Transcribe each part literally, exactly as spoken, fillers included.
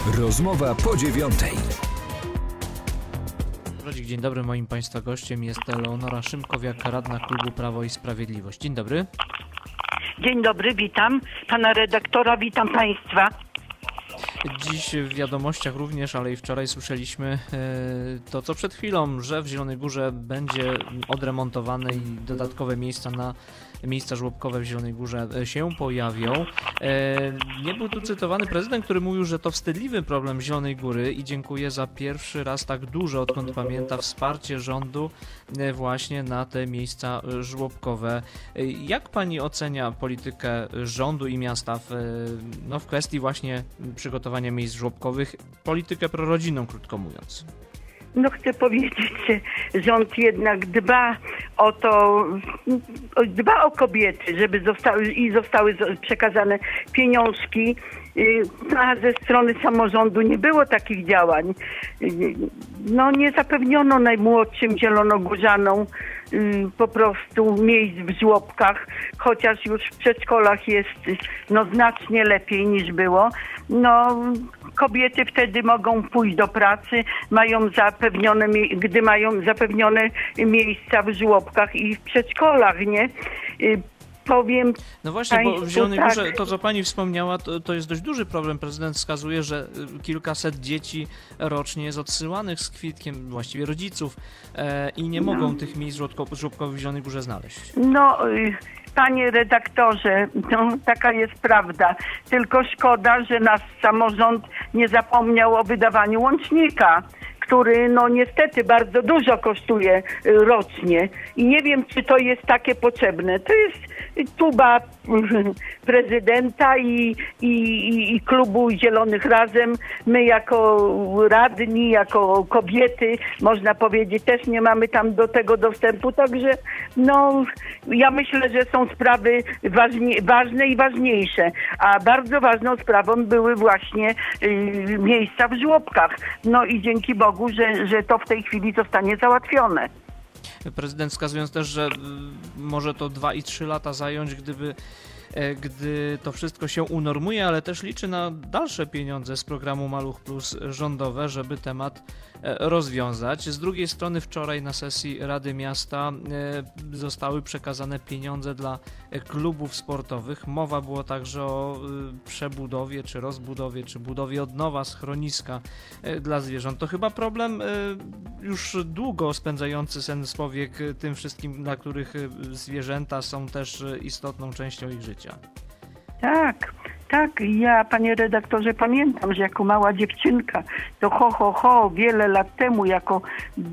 Rozmowa po dziewiątej. Dzień dobry, moim Państwa gościem jest Leonora Szymkowiak, radna klubu Prawo i Sprawiedliwość. Dzień dobry. Dzień dobry, witam pana redaktora, witam Państwa. Dziś w wiadomościach również, ale i wczoraj słyszeliśmy to, co przed chwilą, że w Zielonej Górze będzie odremontowane i dodatkowe miejsca na miejsca żłobkowe w Zielonej Górze się pojawią. Nie był tu cytowany prezydent, który mówił, że to wstydliwy problem Zielonej Góry i dziękuję za pierwszy raz tak dużo, odkąd pamięta, wsparcie rządu właśnie na te miejsca żłobkowe. Jak pani ocenia politykę rządu i miasta w, no, w kwestii właśnie przygotowania miejsc żłobkowych, politykę prorodzinną, krótko mówiąc? No chcę powiedzieć, że rząd jednak dba o to, dba o kobiety, żeby zostały i zostały przekazane pieniążki. A ze strony samorządu nie było takich działań. No nie zapewniono najmłodszym zielonogórzanom po prostu miejsc w żłobkach, chociaż już w przedszkolach jest no znacznie lepiej niż było. No kobiety wtedy mogą pójść do pracy, mają zapewnione, gdy mają zapewnione miejsca w żłobkach i w przedszkolach, nie? Powiem no właśnie, Państwu, bo w Zielonej tak. Górze to, co pani wspomniała, to, to jest dość duży problem. Prezydent wskazuje, że kilkaset dzieci rocznie jest odsyłanych z kwitkiem, właściwie rodziców, e, i nie no. mogą tych miejsc żłobkowych w Zielonej Górze znaleźć. No, panie redaktorze, no, taka jest prawda. Tylko szkoda, że nasz samorząd nie zapomniał o wydawaniu łącznika, który no niestety bardzo dużo kosztuje rocznie i nie wiem, czy to jest takie potrzebne. To jest tuba prezydenta i, i, i klubu Zielonych Razem. My jako radni, jako kobiety, można powiedzieć, też nie mamy tam do tego dostępu, także no ja myślę, że są sprawy ważnie, ważne i ważniejsze, a bardzo ważną sprawą były właśnie y, miejsca w żłobkach. No i dzięki Bogu, że, że to w tej chwili zostanie załatwione. Prezydent wskazując też, że może to dwa i trzy lata zająć, gdyby gdy to wszystko się unormuje, ale też liczy na dalsze pieniądze z programu Maluch Plus rządowe, żeby temat rozwiązać. Z drugiej strony wczoraj na sesji Rady Miasta zostały przekazane pieniądze dla klubów sportowych. Mowa było także o przebudowie, czy rozbudowie, czy budowie od nowa schroniska dla zwierząt. To chyba problem już długo spędzający sen z powiek tym wszystkim, dla których zwierzęta są też istotną częścią ich życia. Tak, tak. Ja, panie redaktorze, pamiętam, że jako mała dziewczynka, to ho, ho, ho, wiele lat temu, jako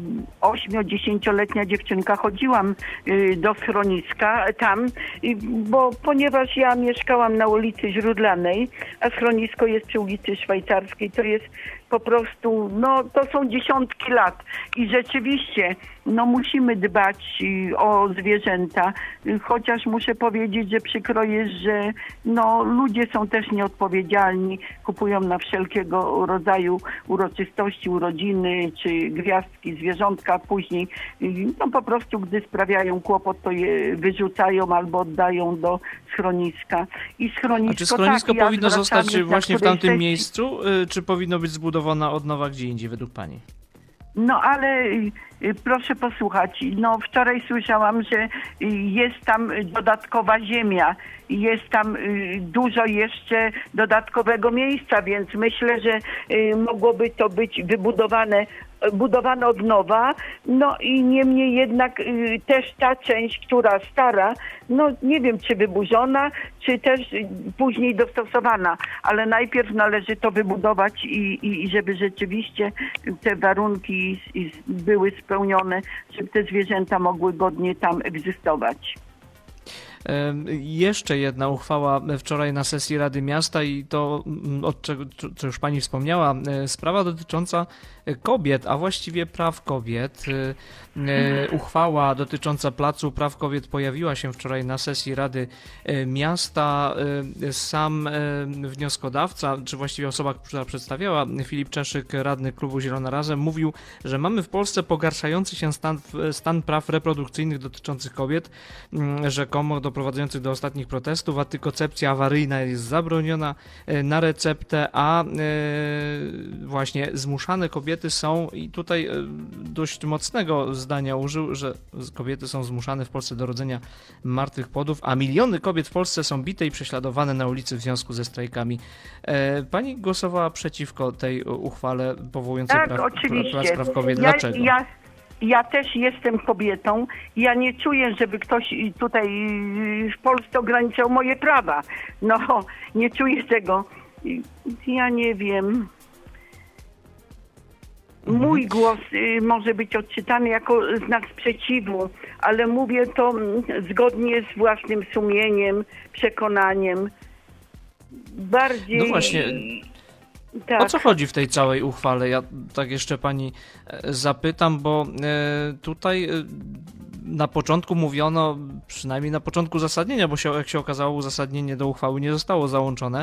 ośmio-dziesięcioletnia dziewczynka chodziłam do schroniska tam, bo ponieważ ja mieszkałam na ulicy Źródlanej, a schronisko jest przy ulicy Szwajcarskiej, to jest po prostu, no to są dziesiątki lat i rzeczywiście, no musimy dbać o zwierzęta, chociaż muszę powiedzieć, że przykro jest, że no ludzie są też nieodpowiedzialni, kupują na wszelkiego rodzaju uroczystości, urodziny czy gwiazdki, zwierzątka, a później no po prostu, gdy sprawiają kłopot, to je wyrzucają albo oddają do schroniska. I schronisko, a czy schronisko tak, powinno ja zostać właśnie w tamtym sesji... miejscu, czy powinno być zbudowana od nowa gdzie indziej według pani? No ale proszę posłuchać, no wczoraj słyszałam, że jest tam dodatkowa ziemia, jest tam dużo jeszcze dodatkowego miejsca, więc myślę, że mogłoby to być wybudowane budowane od nowa, no i niemniej jednak y, też ta część, która stara, no nie wiem, czy wyburzona, czy też y, później dostosowana, ale najpierw należy to wybudować i, i, i żeby rzeczywiście te warunki i, i były spełnione, żeby te zwierzęta mogły godnie tam egzystować. Jeszcze jedna uchwała wczoraj na sesji Rady Miasta i to, od czego, co już pani wspomniała, sprawa dotycząca kobiet, a właściwie praw kobiet. Uchwała dotycząca Placu Praw Kobiet pojawiła się wczoraj na sesji Rady Miasta. Sam wnioskodawca, czy właściwie osoba, która przedstawiała, Filip Czeszyk, radny klubu Zielona Razem, mówił, że mamy w Polsce pogarszający się stan, stan praw reprodukcyjnych dotyczących kobiet, rzekomo doprowadzających do ostatnich protestów, a kontracepcja awaryjna jest zabroniona na receptę, a właśnie zmuszane kobiety są, i tutaj dość mocnego zdania użył, że kobiety są zmuszane w Polsce do rodzenia martwych płodów, a miliony kobiet w Polsce są bite i prześladowane na ulicy w związku ze strajkami. Pani głosowała przeciwko tej uchwale powołującej tak, praw, oczywiście. praw kobiet. Ja, Dlaczego? Ja... Ja też jestem kobietą. Ja nie czuję, żeby ktoś tutaj w Polsce ograniczał moje prawa. No, nie czuję tego. Ja nie wiem. Mój głos może być odczytany jako znak sprzeciwu, ale mówię to zgodnie z własnym sumieniem, przekonaniem. Bardziej... No właśnie... Tak. O co chodzi w tej całej uchwale? Ja tak jeszcze pani zapytam, bo tutaj na początku mówiono, przynajmniej na początku uzasadnienia, bo się, jak się okazało, uzasadnienie do uchwały nie zostało załączone.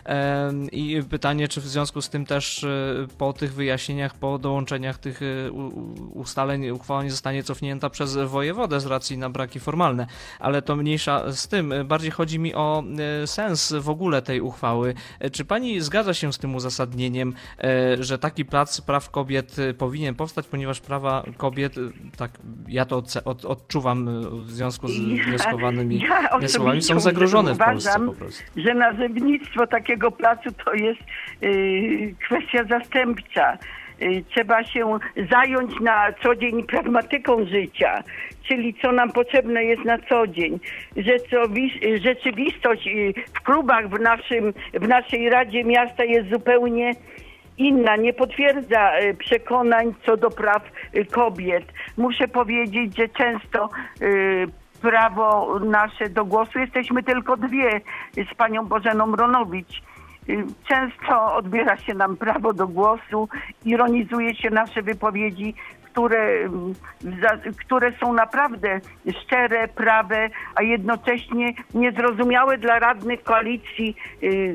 I pytanie, czy w związku z tym też po tych wyjaśnieniach, po dołączeniach tych ustaleń uchwała nie zostanie cofnięta przez wojewodę z racji na braki formalne. Ale to mniejsza z tym. Bardziej chodzi mi o sens w ogóle tej uchwały. Czy pani zgadza się z tym uzasadnieniem, że taki plac praw kobiet powinien powstać, ponieważ prawa kobiet, tak ja to od, od, odczuwam w związku z wnioskowanymi ja, ja słowami, są zagrożone w Polsce uważam, po prostu. Że nazewnictwo takiego placu to jest yy, kwestia zastępcza. Yy, trzeba się zająć na co dzień pragmatyką życia, czyli co nam potrzebne jest na co dzień. Rzeczywistość w klubach w, naszym, w naszej Radzie Miasta jest zupełnie inna, nie potwierdza przekonań co do praw kobiet. Muszę powiedzieć, że często y, prawo nasze do głosu, jesteśmy tylko dwie z panią Bożeną Ronowicz. Y, często odbiera się nam prawo do głosu, ironizuje się nasze wypowiedzi, które, które są naprawdę szczere, prawe, a jednocześnie niezrozumiałe dla radnych koalicji, y,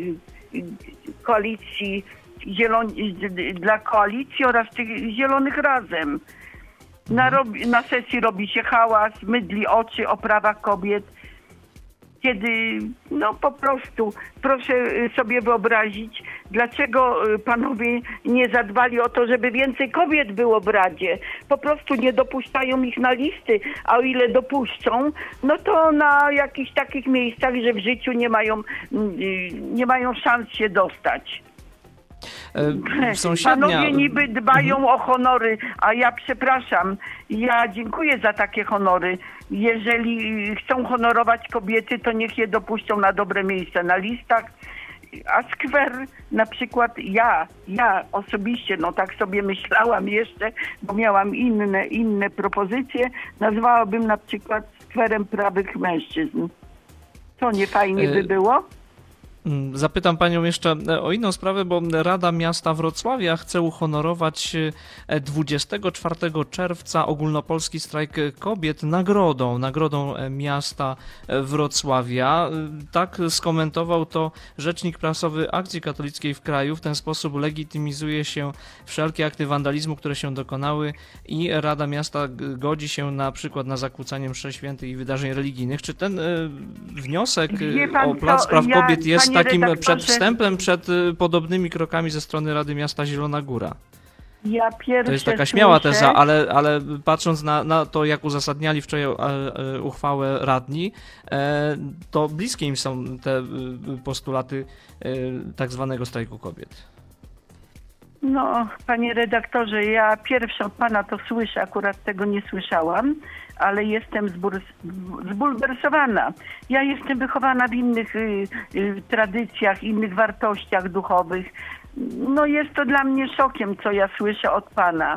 koalicji Zieloni, dla koalicji oraz tych Zielonych Razem. Na, robi, na sesji robi się hałas, mydli oczy o prawach kobiet, kiedy no po prostu proszę sobie wyobrazić, dlaczego panowie nie zadbali o to, żeby więcej kobiet było w Radzie. Po prostu nie dopuszczają ich na listy, a o ile dopuszczą, no to na jakichś takich miejscach, że w życiu nie mają, nie mają szans się dostać. Sąsiadnia... Panowie niby dbają mhm. o honory, a ja przepraszam, ja dziękuję za takie honory. Jeżeli chcą honorować kobiety, to niech je dopuszczą na dobre miejsce na listach. A skwer, na przykład ja, ja osobiście, no tak sobie myślałam jeszcze, bo miałam inne, inne propozycje, nazwałabym na przykład skwerem prawych mężczyzn. To nie fajnie by było? Zapytam panią jeszcze o inną sprawę, bo Rada Miasta Wrocławia chce uhonorować dwudziestego czwartego czerwca ogólnopolski strajk kobiet nagrodą, nagrodą miasta Wrocławia. Tak skomentował to rzecznik prasowy Akcji Katolickiej w kraju. W ten sposób legitymizuje się wszelkie akty wandalizmu, które się dokonały, i Rada Miasta godzi się na przykład na zakłócanie mszy świętych i wydarzeń religijnych. Czy ten wniosek o plac praw ja, kobiet jest takim redaktorze, przedwstępem przed podobnymi krokami ze strony Rady Miasta Zielona Góra? Ja to jest taka śmiała słyszę, teza, ale, ale patrząc na, na to, jak uzasadniali wczoraj uchwałę radni, to bliskie im są te postulaty tak zwanego strajku kobiet. No, panie redaktorze, ja pierwszy od pana to słyszę, akurat tego nie słyszałam, ale jestem zbulwersowana. Ja jestem wychowana w innych y, y, tradycjach, innych wartościach duchowych. No jest to dla mnie szokiem, co ja słyszę od pana.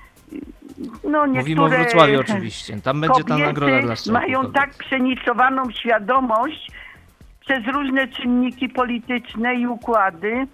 No, Mówimy o Wrocławiu oczywiście. Tam będzie ta nagroda dla strajku mają kobiet. Tak przenicowaną świadomość przez różne czynniki polityczne i układy,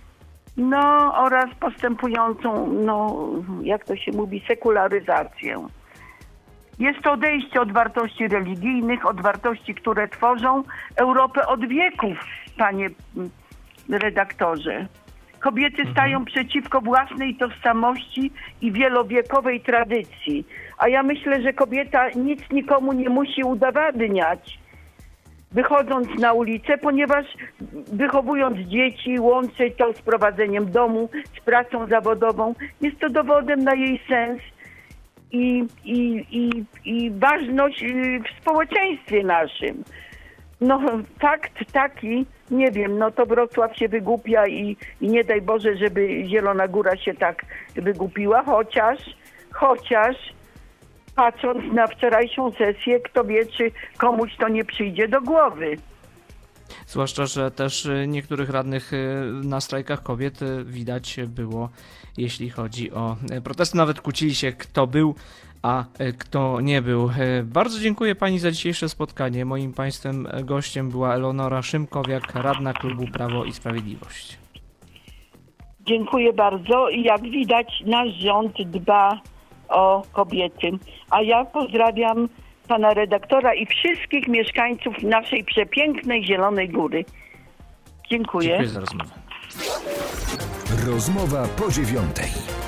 no oraz postępującą, no jak to się mówi, sekularyzację. Jest to odejście od wartości religijnych, od wartości, które tworzą Europę od wieków, panie redaktorze. Kobiety mhm. stają przeciwko własnej tożsamości i wielowiekowej tradycji. A ja myślę, że kobieta nic nikomu nie musi udowadniać. wychodząc na ulicę, ponieważ wychowując dzieci, łączyć to z prowadzeniem domu, z pracą zawodową, jest to dowodem na jej sens i, i, i, i ważność w społeczeństwie naszym. No fakt taki, nie wiem, no to Wrocław się wygłupia i, i nie daj Boże, żeby Zielona Góra się tak wygłupiła, chociaż, chociaż patrząc na wczorajszą sesję, kto wie, czy komuś to nie przyjdzie do głowy. Zwłaszcza, że też niektórych radnych na strajkach kobiet widać było, jeśli chodzi o protesty. Nawet kłócili się, kto był, a kto nie był. Bardzo dziękuję pani za dzisiejsze spotkanie. Moim państwem gościem była Eleonora Szymkowiak, radna klubu Prawo i Sprawiedliwość. Dziękuję bardzo. Jak widać, nasz rząd dba o kobiety. A ja pozdrawiam pana redaktora i wszystkich mieszkańców naszej przepięknej Zielonej Góry. Dziękuję. Dziękuję za rozmowę. Rozmowa po dziewiątej.